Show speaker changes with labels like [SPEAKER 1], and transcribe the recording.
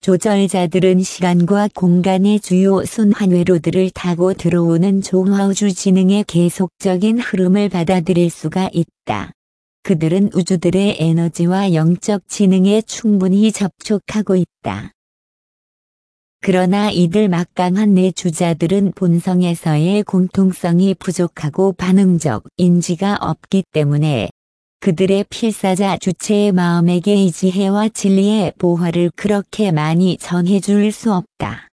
[SPEAKER 1] 조절자들은 시간과 공간의 주요 순환회로들을 타고 들어오는 종화우주 지능의 계속적인 흐름을 받아들일 수가 있다. 그들은 우주들의 에너지와 영적 지능에 충분히 접촉하고 있다. 그러나 이들 막강한 내주자들은 본성에서의 공통성이 부족하고 반응적 인지가 없기 때문에 그들의 필사자 주체의 마음에게 이 지혜와 진리의 보화를 그렇게 많이 전해줄 수 없다.